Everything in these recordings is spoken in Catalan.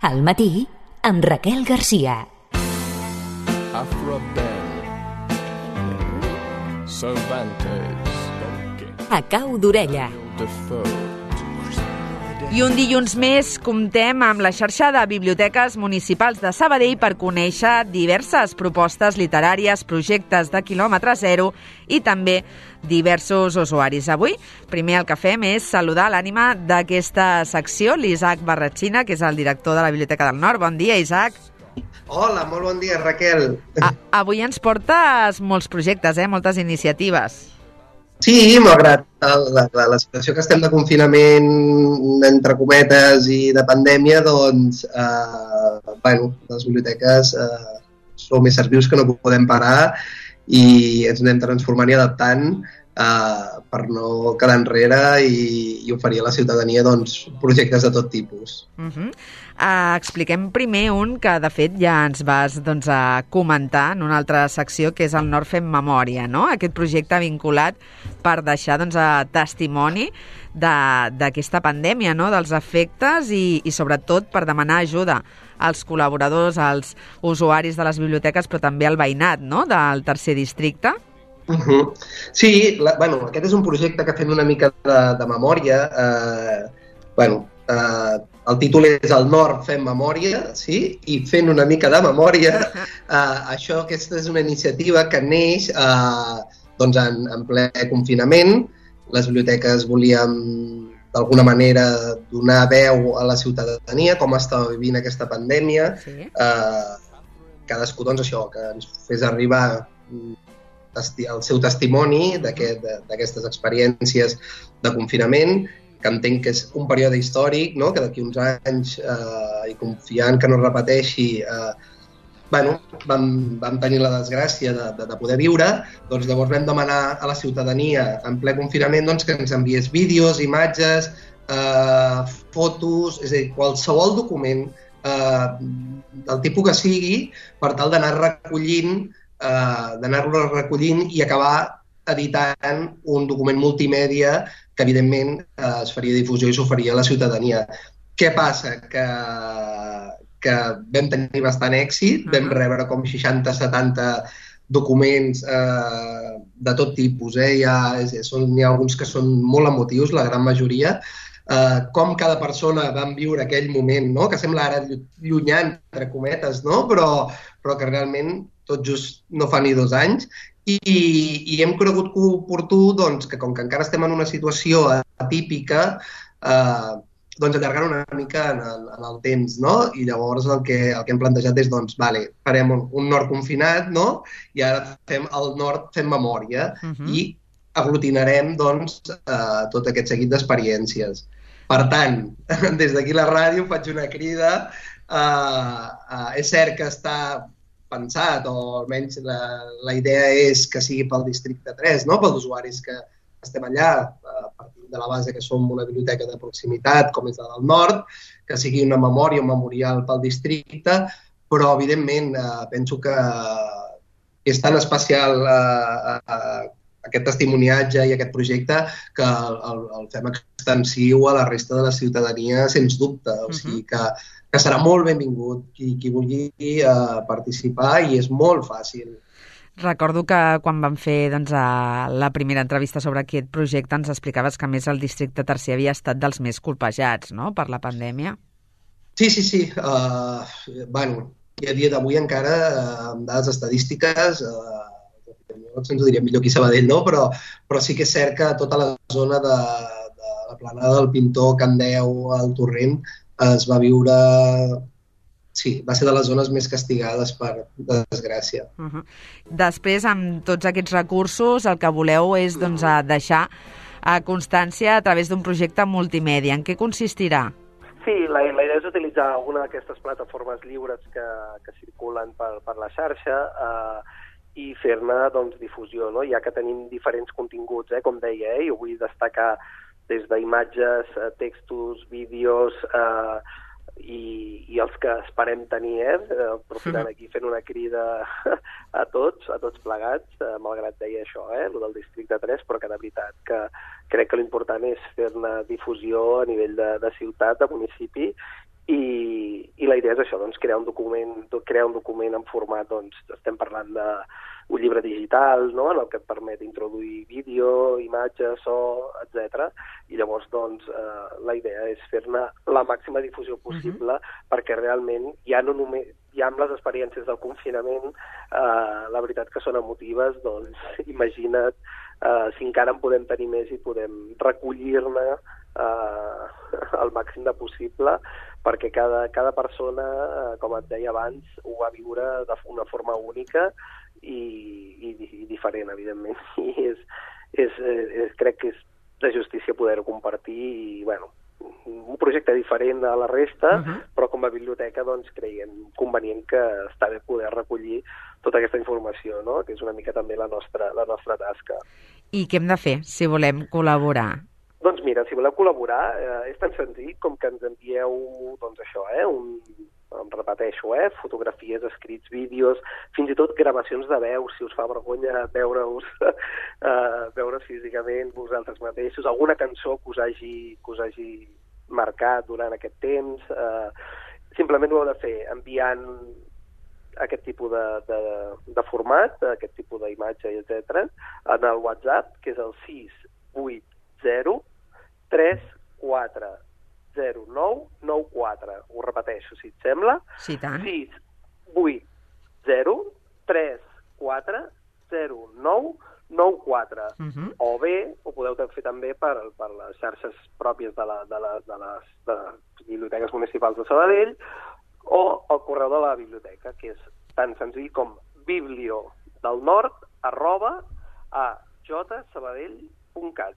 Al matí, amb Raquel Garcia. A cau d'orella. I un dilluns més comptem amb la xarxa de biblioteques municipals de Sabadell per conèixer diverses propostes literàries, projectes de quilòmetre zero i també diversos usuaris. Avui, primer el que fem és saludar l'ànima d'aquesta secció, l'Isaac Barratxina, que és el director de la Biblioteca del Nord. Bon dia, Isaac. Hola, molt bon dia, Raquel. Avui ens portes molts projectes, moltes iniciatives. Sí, malgrat la situació que estem de confinament, entre cometes, i de pandèmia, doncs, les biblioteques som més servius que no podem parar i ens anem transformant i adaptant per no quedar enrere i oferir a la ciutadania doncs, projectes de tot tipus. Expliquem primer un que, de fet, ja ens vas a comentar en una altra secció, que és el Nord Fem Memòria, no? Aquest projecte vinculat per deixar testimoni d'aquesta pandèmia, no? Dels efectes i sobretot per demanar ajuda als col·laboradors, als usuaris de les biblioteques, però també al veïnat, no? Del tercer districte. Sí, aquest és un projecte que fem una mica de memòria. El títol és El Nord Fem Memòria, sí? I fent una mica de memòria, aquesta és una iniciativa que neix en ple confinament. Les biblioteques volíem d'alguna manera donar veu a la ciutadania, com estava vivint aquesta pandèmia. Sí. Cadascú, que ens fes arribar el seu testimoni d'aquestes experiències de confinament, que entenc que és un període històric, no? Que d'aquí uns anys, i confiant que no es repeteixi, vam tenir la desgràcia de poder viure. Doncs llavors vam demanar a la ciutadania en ple confinament que ens enviés vídeos, imatges, fotos, és a dir, qualsevol document del tipus que sigui, per tal d'anar-lo recollint i acabar editant un document multimèdia que, evidentment, es faria difusió i s'oferia a la ciutadania. Què passa? Que vam tenir bastant èxit, vam rebre com 60-70 documents de tot tipus. N'hi ha alguns que són molt emotius, la gran majoria, com cada persona vam viure aquell moment, no? Que sembla ara llunyà, entre cometes, no? Però que realment tot just no fa ni 2 anys. I hem cregut oportú que, com que encara estem en una situació atípica, allargar una mica en el temps, no? I llavors el que hem plantejat és, farem un nord confinat, no? I ara fem el Nord Fem Memòria i aglutinarem tot aquest seguit d'experiències. Per tant, des d'aquí la ràdio faig una crida. És cert que està pensat, o almenys la idea és que sigui pel districte 3, no? Pels usuaris que estem allà, a partir de la base que som una biblioteca de proximitat, com és la del Nord, que sigui una memòria, un memorial pel districte, però, evidentment, penso que és tan especial aquest testimoniatge i aquest projecte que el fem extensiu a la resta de la ciutadania, sens dubte. O sigui que serà molt benvingut qui vulgui participar, i és molt fàcil. Recordo que quan vam fer la primera entrevista sobre aquest projecte ens explicaves que, a més, el districte tercer havia estat dels més colpejats, no?, per la pandèmia. Sí. I a dia d'avui encara, amb dades estadístiques, se'ns ho diria millor aquí a Sabadell, no? Però sí que és cert que tota la zona de la planada del Pintor, Can Deu, el Torrent, es va viure... Sí, va ser de les zones més castigades, per desgràcia. Després, amb tots aquests recursos, el que voleu és deixar constància a través d'un projecte multimèdia. En què consistirà? Sí, la idea és utilitzar alguna d'aquestes plataformes lliures que circulen per la xarxa i fer-ne difusió, no? Ja que tenim diferents continguts, com deia, i ho vull destacar des d'imatges, textos, vídeos i els que esperem tenir, aprofitant aquí fent una crida a tots plegats, malgrat deia això, el del districte 3, però que de veritat que crec que l'important és fer-ne difusió a nivell de ciutat, de municipi, I la idea és això, doncs, crear un document en format, doncs, estem parlant d'un llibre digital, no?, en el que et permet introduir vídeo, imatge, so, etc. I llavors, doncs, la idea és fer-ne la màxima difusió possible, perquè realment ja no només amb les experiències del confinament, la veritat que són emotives, doncs imagina't si encara en podem tenir més i podem recollir-ne el màxim de possible, perquè cada persona, com et deia abans, ho va viure d'una forma única i diferent, evidentment. I crec que és de justícia poder-ho compartir i, bueno, un projecte diferent a la resta, però com a biblioteca doncs creiem convenient que està bé poder recollir tota aquesta informació, no?, que és una mica també la nostra tasca. I què hem de fer si volem col·laborar? Doncs mira, si voleu col·laborar, és tan senzill com que ens envieu, doncs això, em repeteixo, fotografies, escrits, vídeos, fins i tot gravacions de veu, si us fa vergonya veure's físicament vosaltres mateixos, alguna cançó que us hagi marcat durant aquest temps. Simplement ho heu de fer enviant aquest tipus de format, aquest tipus d'imatge, etc., en el WhatsApp, que és el 680 34 0994. Ho repeteixo, si et sembla. Sí, tant. 680 34 0994. O bé, ho podeu fer també per les xarxes pròpies de les biblioteques municipals de Sabadell o el correu de la biblioteca, que és tan senzill com bibliodelnord@ajsabadell.cat.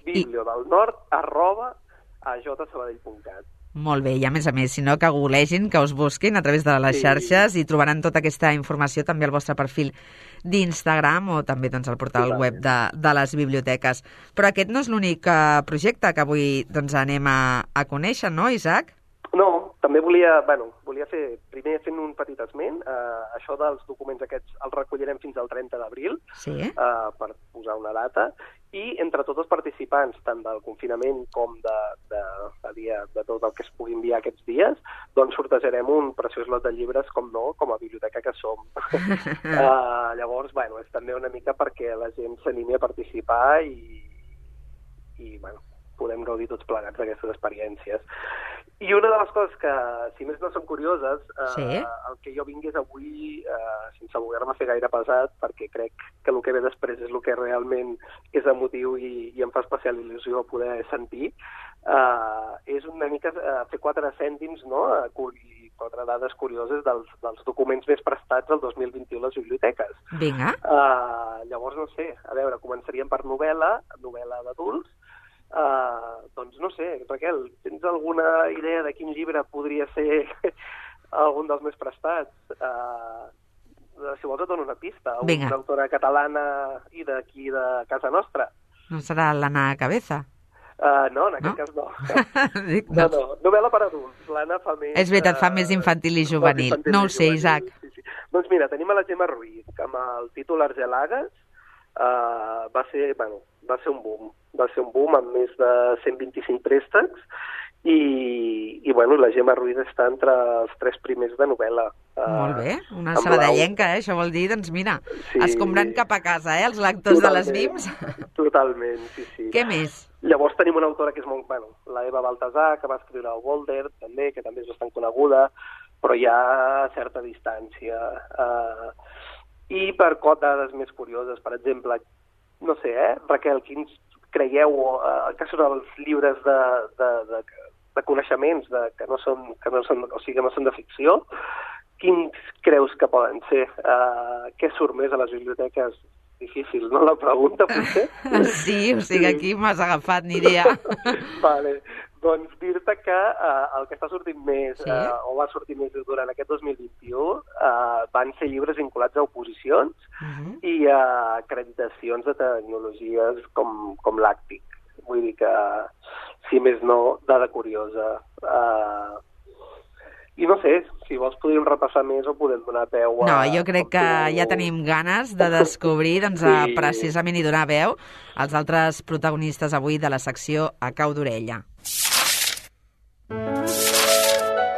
bibliodelnord@ajsabadell.cat. Molt bé, i a més, si no, que googlegin, que us busquin a través de les xarxes i trobaran tota aquesta informació també al vostre perfil d'Instagram o també doncs, al portal web de les biblioteques. Però aquest no és l'únic projecte que avui doncs, anem a conèixer, no, Isaac? No, també volia fer, primer fent un petit esment, això dels documents aquests els recollirem fins al 30 d'abril, per posar una data, i entre tots els participants, tant del confinament com de tot el que es pugui enviar aquests dies, doncs sortejarem un preciós lot de llibres, com no, com a biblioteca que som. Llavors, és també una mica perquè la gent s'animi a participar i podem gaudir tots plegats d'aquestes experiències. I una de les coses que, si més no són curioses, el que jo vingués avui, sense voler-me fer gaire pesat, perquè crec que el que ve després és el que realment és emotiu i em fa especial il·lusió poder sentir, és una mica fer 4 cèntims, no?, i 4 dades curioses dels documents més prestats el 2021 a les biblioteques. Vinga. Llavors, no sé, a veure, començaríem per novel·la d'adults. Doncs no sé, Raquel, tens alguna idea de quin llibre podria ser algun dels més prestats? Si vols et dono una pista. Una autora catalana i d'aquí de casa nostra. No serà l'Anna Cabeza? No, en aquest cas no. No, novel·la per adults. L'Anna fa més... És veritat, fa més infantil i juvenil. No ho sé, Isaac. Doncs mira, tenim a la Gemma Ruiz, que amb el títol Argelagues va ser un boom. Va ser un boom amb més de 125 préstecs i la Gemma Ruiz està entre els 3 primers de novel·la. Molt bé, una sabadellenca, això vol dir, doncs mira, escombrant cap a casa, els lectors de les BIMs. Totalment, sí. Què més? Llavors tenim una autora que és molt... la Eva Baltasar, que va escriure el Boulder, també, que també és bastant coneguda, però hi ha certa distància. I per dades més curioses, per exemple, no sé, Raquel, quins creieu que són els llibres de coneixements que no són de ficció? Quins creus que poden ser? Què surt més a les biblioteques? Difícil, no, la pregunta, potser? Sí, o sigui, aquí m'has agafat, ni idea. Vale. Doncs dir-te que el que està sortint més, o va sortir més durant aquest 2021, van ser llibres vinculats a oposicions i a acreditacions de tecnologies com l'Àctic. Vull dir que, si més no, dada curiosa. I no sé, si vols podríem repassar més o podem donar peu a... No, jo crec que ja tenim ganes de descobrir, doncs, precisament i donar veu als altres protagonistes avui de la secció A Cau d'Orella.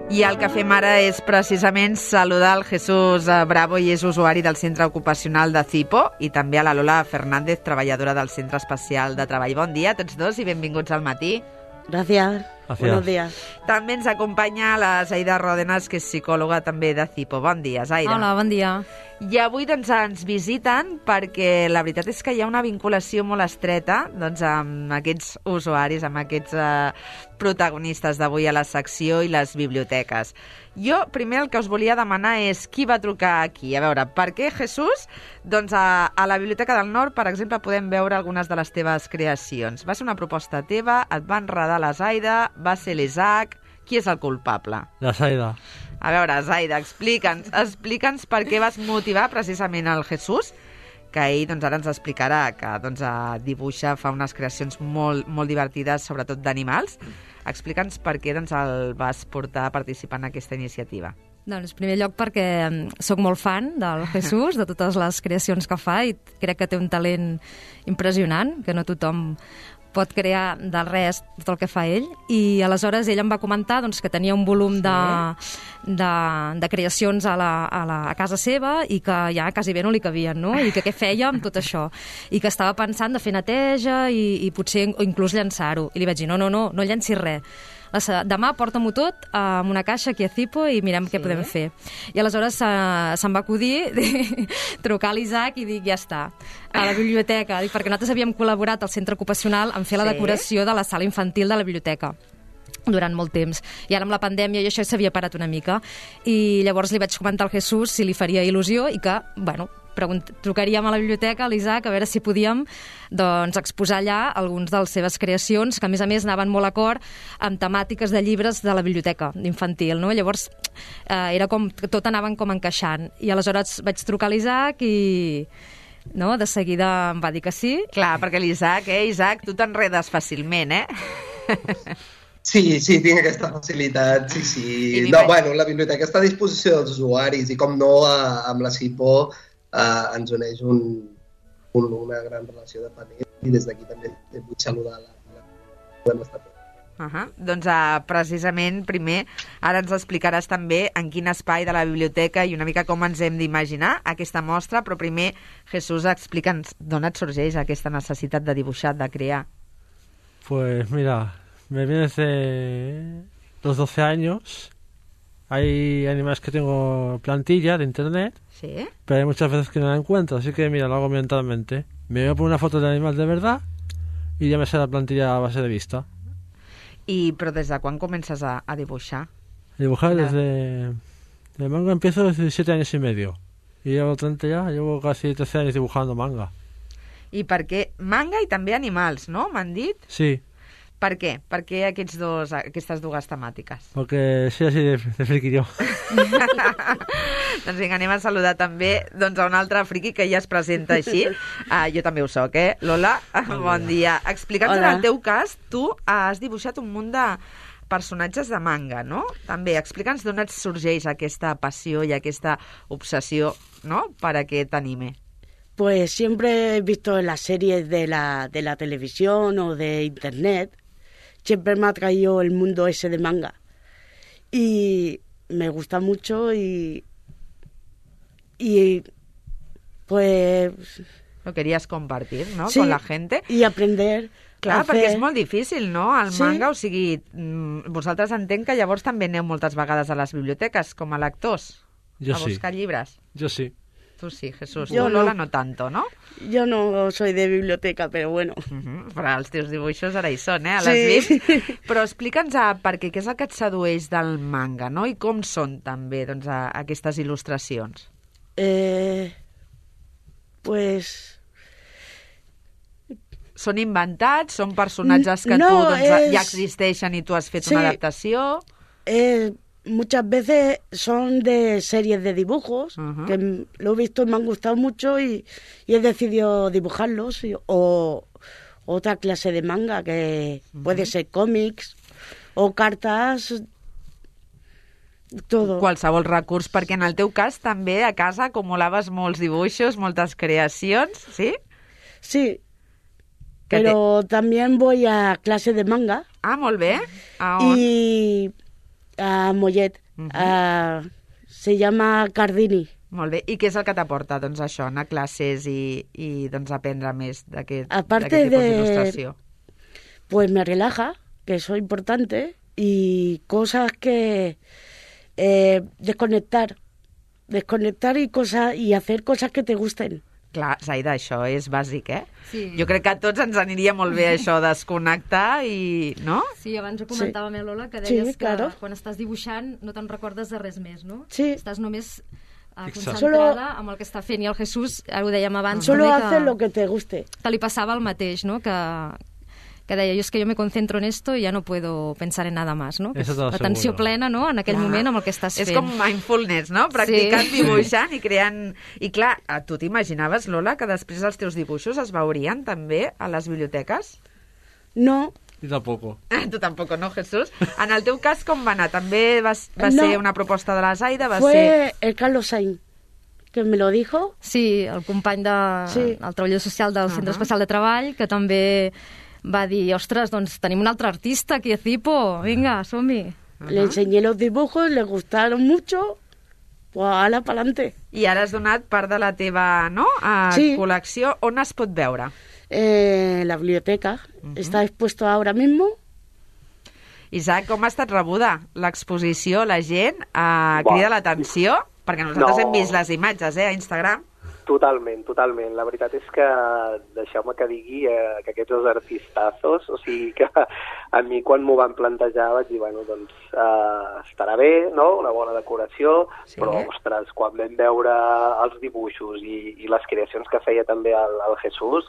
I el que fem ara és precisament saludar el Jesús Bravo, i és usuari del Centre Ocupacional de Cipo, i també a la Lola Fernández, treballadora del Centre Especial de Treball. Bon dia a tots dos i benvinguts al matí. Gracias. Buenos días. També ens acompanya la Zaida Ródenas, que és psicòloga també de Cipo. Bon dia, Zaida. Hola, bon dia. I avui doncs, ens visiten perquè la veritat és que hi ha una vinculació molt estreta doncs, amb aquests usuaris, amb aquests protagonistes d'avui a la secció i les biblioteques. Jo primer el que us volia demanar és qui va trucar aquí. A veure, per què, Jesús? Doncs a la Biblioteca del Nord, per exemple, podem veure algunes de les teves creacions. Va ser una proposta teva, et va enredar la Zaida, va ser l'Isaac. Qui és el culpable? La Zaida. A veure, Zaida, explica'ns per què vas motivar precisament el Jesús, que ell doncs, ara ens explicarà que doncs, dibuixa, fa unes creacions molt, molt divertides, sobretot d'animals. Explica'ns per què doncs, el vas portar a participar en aquesta iniciativa. Doncs, en primer lloc, perquè sóc molt fan del Jesús, de totes les creacions que fa, i crec que té un talent impressionant, que no tothom pot crear del res tot el que fa ell, i aleshores ell em va comentar doncs, que tenia un volum de creacions a casa seva i que ja quasi bé no li cabien, no? I que què feia amb tot això, i que estava pensant de fer neteja i potser inclús llançar-ho, i li vaig dir no llencis res, demà porta-m'ho tot amb una caixa aquí a Cipo i mirem què podem fer. I aleshores se'm va acudir trucar a l'Isaac i dir ja està, a la biblioteca, perquè nosaltres havíem col·laborat al centre ocupacional en fer la decoració de la sala infantil de la biblioteca durant molt temps, i ara amb la pandèmia i això s'havia parat una mica, i llavors li vaig comentar al Jesús si li faria il·lusió i que, bueno, trucaríem a la biblioteca, a l'Isaac, a veure si podíem doncs, exposar allà alguns de les seves creacions, que a més anaven molt d'acord amb temàtiques de llibres de la biblioteca infantil, no? Llavors era com que tot anaven com encaixant, i aleshores vaig trucar a l'Isaac i no, de seguida em va dir que sí. Clar, perquè l'Isaac, Isaac, tu t'enredes fàcilment, Sí, tinc aquesta facilitat, sí. No, bueno, la biblioteca està a disposició dels usuaris i, com no, amb la Cipo ens uneix una gran relació de panel, i des d'aquí també vull saludar la podem estar fent. Doncs precisament, primer, ara ens explicaràs també en quin espai de la biblioteca i una mica com ens hem d'imaginar aquesta mostra, però primer, Jesús, explica'ns d'on et sorgeix aquesta necessitat de dibuixar, de crear. Pues mira, me viene desde los 12 años. Hay animales que tengo plantilla de internet, ¿sí? Pero hay muchas veces que no la encuentro, así que mira, lo hago mentalmente. Me voy a poner una foto del animal de verdad y ya me sé la plantilla a base de vista. Però des de quan comences a dibuixar? Dibujar desde... El manga empiezo desde 17 años y medio. Y llevo 30 ya, llevo casi 13 años dibujando manga. I per què? Manga i també animals, no? M'han dit? Sí. Per què? Per què aquestes dues temàtiques? Porque soy así de friki yo. Doncs vinga, anem a saludar també a un altre friki que ja es presenta així. Jo també ho soc, Lola, bon dia. Explica'ns, en el teu cas, tu has dibuixat un munt de personatges de manga, no? També, explica'ns d'on et sorgeix aquesta passió i aquesta obsessió, no?, per aquest anime. Pues siempre he visto en las series de la televisión o de internet, siempre me ha traído el mundo ese de manga. Y me gusta mucho y pues... Lo querías compartir, ¿no?, sí, con la gente. Y aprender. Clar, perquè és molt difícil, no?, el manga, o sigui, vosaltres entenc que llavors també aneu moltes vegades a les biblioteques com a lectors, a buscar llibres. Jo sí. Tú sí, Jesús. Yo Lola no tanto, ¿no? Yo no soy de biblioteca, pero bueno. Però els teus dibuixos ara hi són, a les VIPs. Però explica'ns per què és el que et sedueix del manga, no? I com són també doncs, aquestes il·lustracions? Pues... Són inventats? Són personatges que tu ja existeixen i tu has fet una adaptació? Muchas veces son de series de dibujos, que lo he visto y me han gustado mucho y he decidido dibujarlos, o otra clase de manga que puede ser cómics o cartas, todo. Qualsevol recurs, perquè en el teu cas també a casa acumulaves molts dibuixos, moltes creacions, ¿sí? Sí, pero también voy a clase de manga. Ah, molt bé. Y a Mollet. Se llama Cardini. Molt bé. I què és el que t'aporta, doncs, això, anar a classes i doncs, aprendre més d'aquest Aparte tipus d'il·lustració? Pues me relaja, que eso es importante, y cosas que... desconectar y hacer cosas que te gusten. Clar, Zaida, això és bàsic, eh? Sí. Jo crec que a tots ens aniria molt bé això, desconnectar i... no? Sí, abans ho comentava amb Lola, que deies claro. que quan estàs dibuixant no te'n recordes de res més, no? Sí. Estàs només Fixat. concentrada amb el que està fent. I el Jesús, ho dèiem abans, Solo també, haces lo que te guste. que li passava el mateix, no? Que deia, jo és que jo me concentro en esto y ya no puedo pensar en nada más, no? Que Eso és te lo atenció aseguro. plena, no?, en aquell moment amb el que estàs fent. És com mindfulness, no? Practicant, dibuixant i creant... I clar, tu t'imaginaves, Lola, que després els teus dibuixos es veurien també a les biblioteques? No, Y tampoco. Tu tampoc, no, Jesús? En el teu cas, com va anar? També va No. ser una proposta de la Zaida? Va fue ser... el Carlos Sainz que me lo dijo. Sí, el company del treballador social del Centre Especial de Treball, que també va dir, ostres, doncs tenim un altre artista aquí a Cipo, vinga, som-hi. Le enseñé los dibujos, le gustaron mucho, pues ala, pa'lante. I ara has donat part de la teva Sí. col·lecció. On es pot veure? La biblioteca está expuesto ahora mismo. Isaac, com ha estat rebuda l'exposició? La gent crida l'atenció? Perquè nosaltres No. hem vist les imatges a Instagram. Totalment. La veritat és que, deixeu-me que digui que aquests dos artistazos, o sigui que a mi quan m'ho van plantejar vaig dir, bueno, doncs estarà bé, no?, una bona decoració, Sí. però, ostres, quan vam veure els dibuixos i les creacions que feia també el Jesús,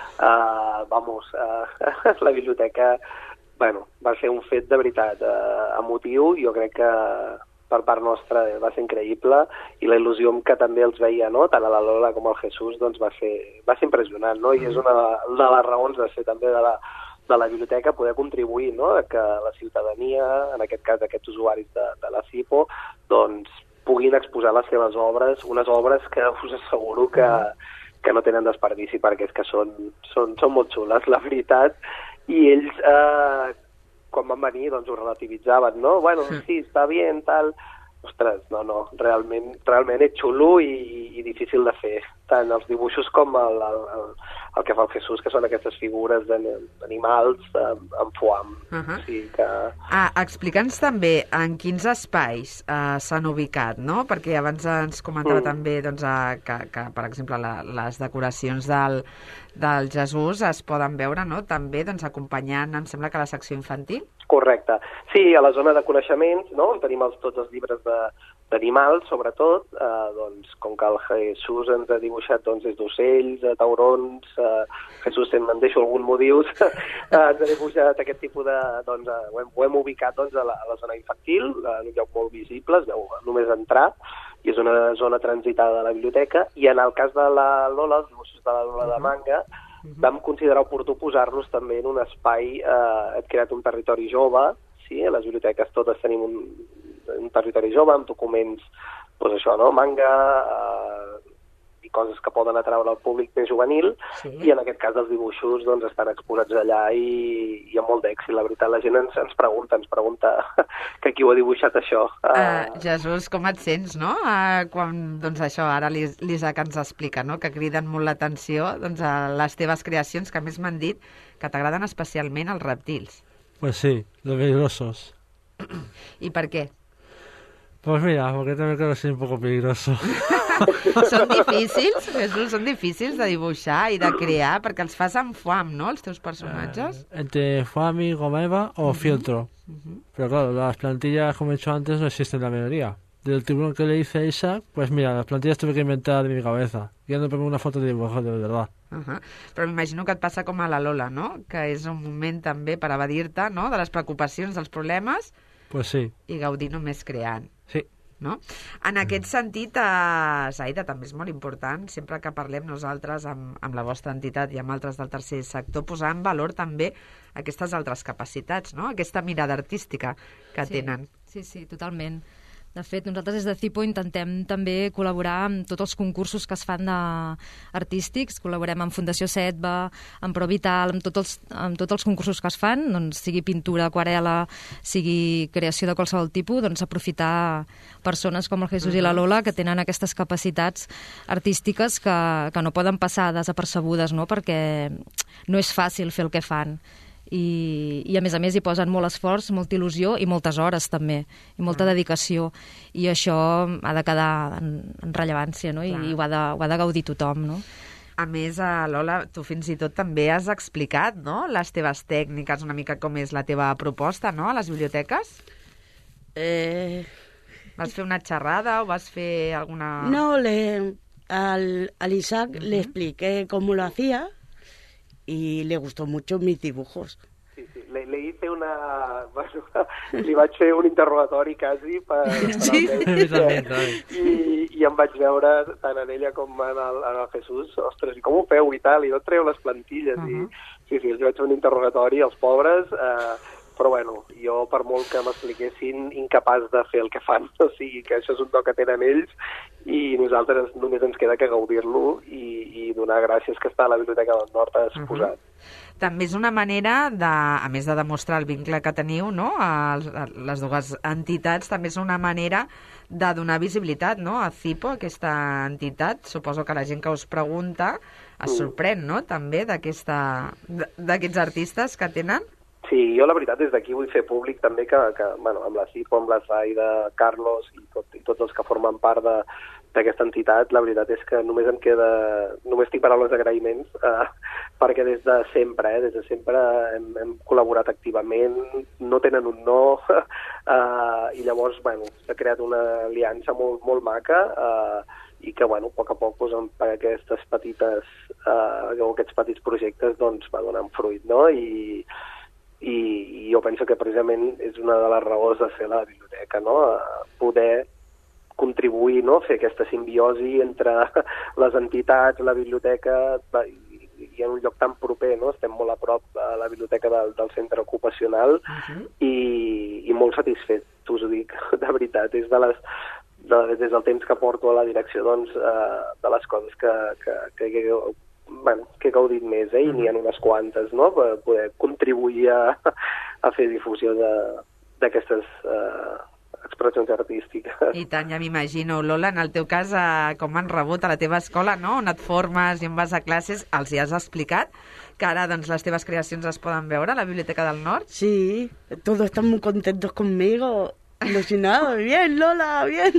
la biblioteca, bueno, va ser un fet de veritat emotiu. Jo crec que per part nostra va ser increïble i la il·lusió amb què també els veia, no?, tant a la Lola com al Jesús, doncs va ser impressionant, no? I és una de les raons de ser també de la biblioteca, poder contribuir, no?, a que la ciutadania, en aquest cas aquests usuaris de la CIPO, doncs puguin exposar les seves obres, unes obres que us asseguro que no tenen desperdici, perquè és que són molt xules, la veritat. I ells, quan van venir, doncs ho relativitzaven, no? Bueno, sí, està bé, tal... Ostres, no, realment és xulo i difícil de fer. Tant els dibuixos com el que fa el Jesús, que són aquestes figures d'animals amb foam. O sigui que... Explica'ns també en quins espais s'han ubicat, no? Perquè abans ens comentava també doncs, que, per exemple, les decoracions del Jesús es poden veure, no?, també doncs, acompanyant, em sembla que la secció infantil. Correcte. Sí, a la zona de coneixements, no?, on tenim tots els llibres d'animals, sobretot, doncs, com que el Jesús ens ha dibuixat doncs, des d'ocells, taurons, Jesús, si me'n deixo algun motiu, ens ha dibuixat aquest tipus de... Doncs, ho hem ubicat doncs, a la zona infantil, en un lloc molt visible, es veu només entrar, i és una zona transitada de la biblioteca, i en el cas de la Lola, els dibuixos de la Lola de manga, vam considerar oportú posar-los també en un espai, hem creat un territori jove, sí? A les biblioteques totes tenim un territori jove amb documents, doncs això, no?, manga i coses que poden atraure al públic més juvenil, i en aquest cas els dibuixos doncs, estan exposats allà i amb molt d'èxit. La veritat, la gent ens pregunta que qui ho ha dibuixat això. Jesús, com et sents, no? Quan, doncs això, ara l'Isaac ens explica, no?, que criden molt l'atenció doncs, a les teves creacions, que a més m'han dit que t'agraden especialment els rèptils. Pues sí, los peligrosos. ¿Y por qué? Pues mira, porque también creo que soy un poco peligroso. Són difícils, Jesús, són difícils de dibuixar i de crear, perquè els fas amb foam, ¿no?, els teus personatges. Entre foam y goma eva o fieltro. Pero claro, las plantillas, como he dicho antes, no existen en la mayoría. Del tiburón que le hice a Isaac, pues mira, las plantillas tuve que inventar de mi cabeza. Ya no pongo una foto de dibujo, de verdad. Però m'imagino que et passa com a la Lola, no?, que és un moment també per evadir-te, no?, de les preocupacions, dels problemes, Pues sí. i gaudir només creant. Sí. No? En aquest sentit, Zaida, també és molt important, sempre que parlem nosaltres amb la vostra entitat i amb altres del tercer sector, posar en valor també aquestes altres capacitats, no?, aquesta mirada artística que tenen. Sí, totalment. De fet, nosaltres des de CIPO intentem també col·laborar amb tots els concursos que es fan artístics, col·laborem amb Fundació Setva, amb Provital, amb tots els concursos que es fan, doncs, sigui pintura, aquarela, sigui creació de qualsevol tipus, doncs aprofitar persones com el Jesús i la Lola que tenen aquestes capacitats artístiques que no poden passar desapercebudes, no? Perquè no és fàcil fer el que fan. I a més hi posen molt esforç, molta il·lusió i moltes hores també, i molta dedicació, i això ha de quedar en rellevància, no? I ho ha de gaudir tothom, no? A més, Lola, tu fins i tot també has explicat, no?, les teves tècniques, una mica com és la teva proposta, no?, a les biblioteques. Vas fer una xerrada o vas fer alguna...? No, al Isaac le expliqué cómo lo hacía y le gustó mucho mis dibujos. Sí, le hice bueno, li vaig fer un interrogatori quasi per sí, i em vaig veure tant en ella com en el Jesús, ostres, i com ho feu i tal, i no treu les plantilles, i sí, els vaig fer un interrogatori als pobres, però bueno, jo per molt que m'expliquessin, incapaç de fer el que fan, o sigui que això és un to que tenen ells i nosaltres només ens queda que gaudir-lo i donar gràcies que està a la Biblioteca del Nord exposat. També és una manera, a més de demostrar el vincle que teniu, no?, a les dues entitats, també és una manera de donar visibilitat, no?, a CIPO, aquesta entitat. Suposo que la gent que us pregunta es sorprèn, no?, també d'aquests artistes que tenen. Sí, jo la veritat des d'aquí vull fer públic també que bueno, amb la CIPO, amb la Zaida, Carlos i tots els que formen part d'aquesta entitat, la veritat és que només tinc paraules d'agraïments perquè des de sempre hem col·laborat activament, no tenen un no, i llavors bueno, s'ha creat una aliança molt, molt maca i que bueno, a poc doncs, amb aquests petits projectes doncs, va donant fruit, no? I jo penso que precisament és una de les raons de ser la biblioteca, no? Poder contribuir, no? Fer aquesta simbiosi entre les entitats, la biblioteca i en un lloc tan proper, no? Estem molt a prop a la biblioteca del centre ocupacional i molt satisfet, us ho dic, de veritat. És des del temps que porto a la direcció doncs, de les coses que he gaudit més, i n'hi ha unes quantes, no?, per poder contribuir a fer difusió d'aquestes expressions artístiques. I tant, ja m'imagino. Lola, en el teu cas, com han rebut a la teva escola, no?, on et formes i on vas a classes, els hi has explicat que ara doncs, les teves creacions es poden veure a la Biblioteca del Nord? Sí, todos están muy contentos conmigo, ilusionados. Bien, Lola, bien.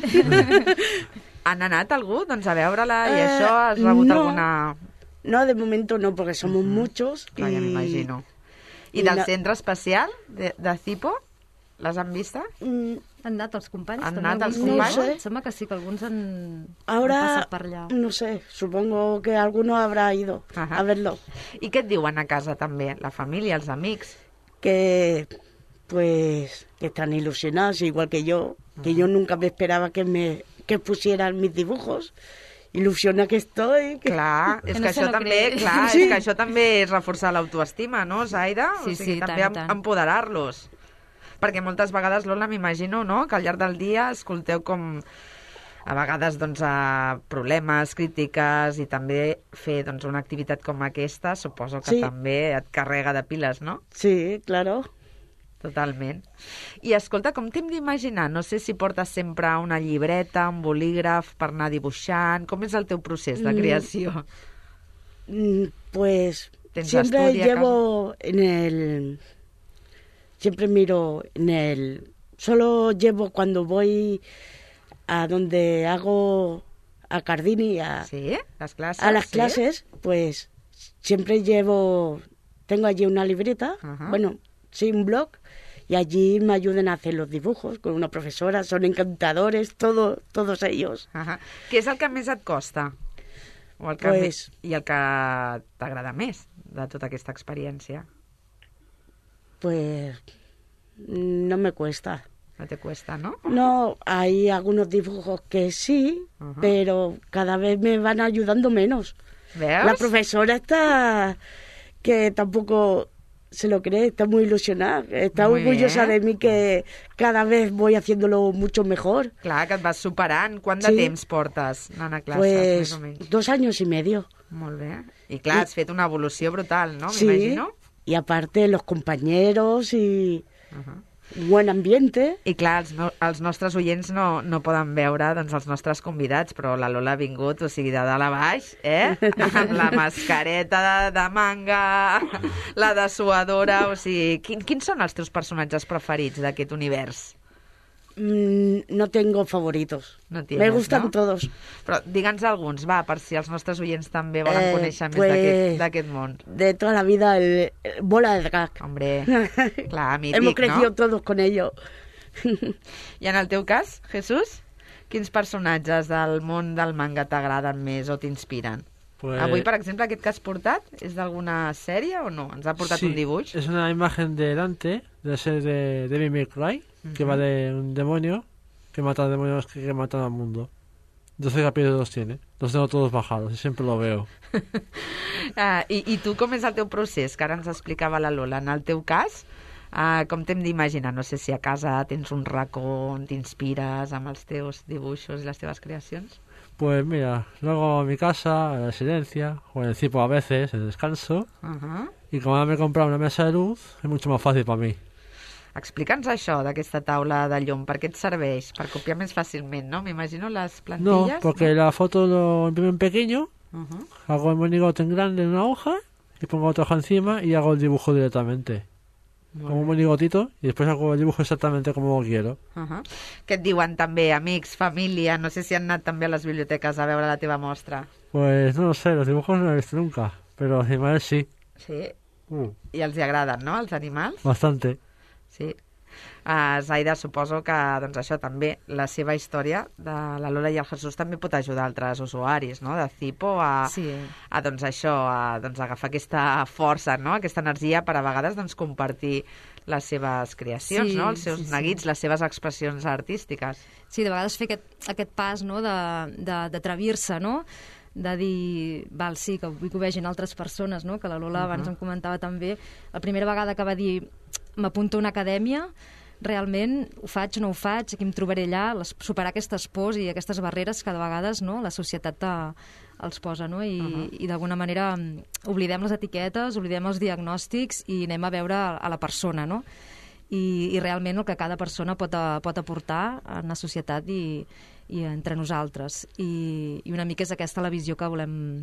Han anat algú doncs, a veure-la i això? Has rebut alguna...? No, de momento no, porque somos muchos. Clar, ja m'imagino. I del centre especial de CIPO? Les han vistes? Han anat els companys? Han anat els companys? No sé. Sembla que sí, que alguns han passat per allà. No sé, supongo que alguno habrá ido a verlo. I què et diuen a casa també? La família, els amics? Que están ilusionados, igual que yo nunca me esperaba que pusieran mis dibujos. Il·lusiona que estoy. Clar, és que això també, és que això també és reforçar l'autoestima, no, Zaida? Sí, o sigui, també tant. empoderar-los. Perquè moltes vegades, Lola, m'imagino, no?, que al llarg del dia escolteu com a vegades doncs, problemes, crítiques, i també fer doncs, una activitat com aquesta suposo que també et carrega de piles, no? Sí, claro. Totalment. I escolta, com t'hem d'imaginar? No sé si portes sempre una llibreta, un bolígraf per anar dibuixant. Com és el teu procés de creació? Pues siempre llevo siempre miro solo llevo cuando voy a donde hago a Cardini, ¿Sí? ¿Las clases? A las clases, pues siempre tengo allí una libreta, bueno, sí, un blog, y allí me ayudan a hacer los dibujos con una profesora, son encantadores, todos ellos. Què és el que més et costa? O el que i el que t'agrada més de tota aquesta experiència? Pues no me cuesta. No te cuesta, ¿no? No, hay algunos dibujos que sí, pero cada vez me van ayudando menos. ¿Veus? La profesora está que tampoco se lo cree, está muy ilusionada, está Muy orgullosa bien. de mí, que cada vez voy haciéndolo mucho mejor. Clar, que et vas superant. Quant de Sí. temps portes anant a classes, Pues més o menys? 2 años y medio. Molt bé. I clar, has fet una evolució brutal, no? Sí, M'imagino. y aparte los compañeros y buen ambiente. I clar, els nostres oients no poden veure doncs, els nostres convidats, però la Lola ha vingut, o sigui, de dalt a baix, amb la mascareta de manga, la dessuadora, o sigui... Quins són els teus personatges preferits d'aquest univers? No tengo favoritos. No tienes, Me gustan ¿no? todos. Però digue'ns alguns, va, per si els nostres oients també volen conèixer més pues, d'aquest món. De toda la vida, el Bola de Drag. Hombre, clar, mític, Hemos crecido no? todos con ello. I en el teu cas, Jesús, quins personatges del món del manga t'agraden més o t'inspiren? Pues... Avui, per exemple, aquest que has portat és d'alguna sèrie o no? Ens ha portat sí, un dibuix? es una imagen de Dante, de la serie de Devil May Cry, que va de un demonio que mata a demonios que matan al mundo. 12 capítulos tiene, los tengo todos bajados y siempre lo veo. I tu com és el teu procés? Que ara ens explicava la Lola. En el teu cas, com t'hem d'imaginar? No sé si a casa tens un racó on t'inspires amb els teus dibuixos i les teves creacions. Pues mira, luego a mi casa, en la residencia, o en el cipo a veces, en el descanso, y como ahora me he comprado una mesa de luz, es mucho más fácil para mí. Explica'ns això d'aquesta taula de llum. Per què et serveix? Per copiar més fàcilment, no? M'imagino les No, plantilles. porque la foto lo imprimo en pequeño, hago el monigote en grande en una hoja, y pongo otra hoja encima y hago el dibujo directamente. Como un monigotito, y después hago el dibujo exactamente como quiero. Què et diuen també amics, família? No sé si han anat també a les biblioteques a veure la teva mostra. Pues no lo sé, los dibujos no los he visto nunca, pero los animales sí. Sí? I els hi agraden, no, els animals? Bastante. Sí. Zaida, suposo que doncs això també, la seva història de la Lola i el Jesús també pot ajudar altres usuaris, no?, de Cipo Sí. a doncs això, a doncs agafar aquesta força, no?, aquesta energia per a vegades doncs compartir les seves creacions, Sí, no?, els seus sí, sí. neguits, les seves expressions artístiques. Sí, de vegades fer aquest pas, no?, d'atrevir-se, no?, de dir, val, sí, que vull que ho vegin altres persones, no?, que la Lola abans em comentava també. La primera vegada que va dir m'apunto a una acadèmia, realment ho faig, no ho faig, aquí em trobaré allà, superar aquestes pors i aquestes barreres que de vegades, no?, la societat els posa, no?, i d'alguna manera oblidem les etiquetes, oblidem els diagnòstics i anem a veure a la persona, no?, i realment el que cada persona pot aportar en la societat i entre nosaltres. I una mica és aquesta la visió que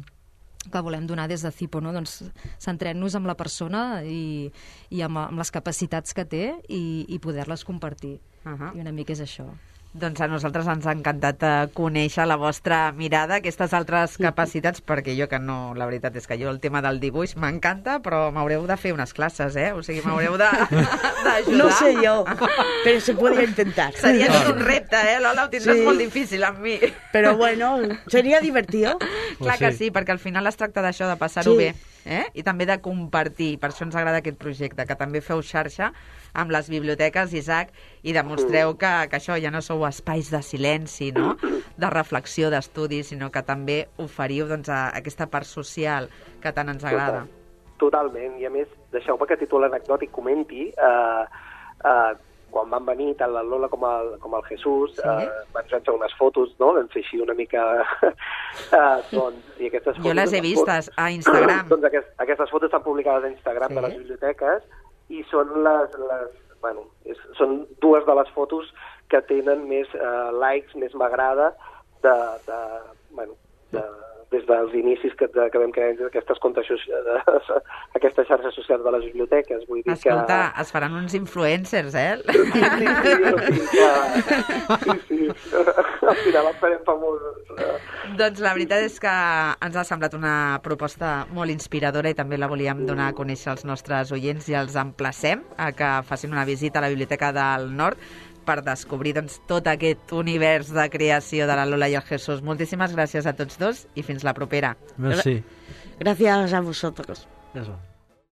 volem donar des de Cipo, no? Doncs centrem-nos en la persona i amb les capacitats que té i poder-les compartir. I una mica és això. Doncs a nosaltres ens ha encantat conèixer la vostra mirada, aquestes altres capacitats, perquè jo que no, la veritat és que jo el tema del dibuix m'encanta, però m'haureu de fer unes classes, o sigui, m'haureu d'ajudar. No sé yo, pero se puede intentar. Seria tot un repte, Lola, ho tindràs molt difícil amb mi. Pero bueno, sería divertido. Clar que sí, perquè al final es tracta d'això, de passar-ho bé, i també de compartir. Per això ens agrada aquest projecte, que també feu xarxa amb les biblioteques, Isaac, i demostreu que això ja no sou espais de silenci, no?, de reflexió, d'estudi, sinó que també oferiu doncs, aquesta part social que tant ens agrada. Totalment, i a més, deixeu-me que a títol anecdòtic comenti, quan van venir tant la Lola com el Jesús, van fer unes fotos, no?, vam fer així una mica... i aquestes fotos, jo les he vistes a Instagram. Doncs aquestes fotos estan publicades a Instagram de les biblioteques, i són són dues de les fotos que tenen més likes, més m'agrada des dels inicis que vam crear aquestes aquestes xarxes socials de les biblioteques. Vull dir Escolta, es faran uns influencers, Sí. Al final en farem famosos. Doncs la veritat és que ens ha semblat una proposta molt inspiradora i també la volíem donar a conèixer als nostres oients i els emplacem a que facin una visita a la Biblioteca del Nord per descobrir doncs, tot aquest univers de creació de la Lola i el Jesús. Moltíssimes gràcies a tots dos i fins la propera. Merci. Gracias a vosotros. Eso.